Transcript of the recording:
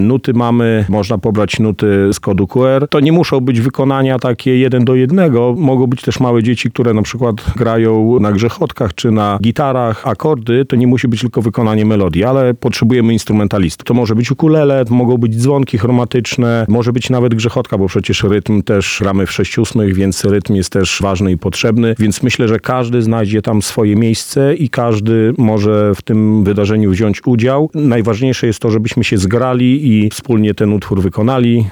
Nuty mamy, można pobrać nuty z kodu QR. To nie muszą być wykonania takie 1 do 1. Mogą być też małe dzieci, które na przykład grają na grzechotkach czy na gitarach akordy. To nie musi być tylko wykonanie melodii, ale potrzebujemy instrumentalisty. To może być ukulele, mogą być dzwonki chromatyczne, może być nawet grzechotka, bo przecież rytm też gramy w 6/8, więc rytm jest też ważny i potrzebny. Więc myślę, że każdy znajdzie tam swoje miejsce i każdy może w tym wydarzeniu wziąć udział. Najważniejsze jest to, żebyśmy się zgrali i wspólnie ten utwór wykonali.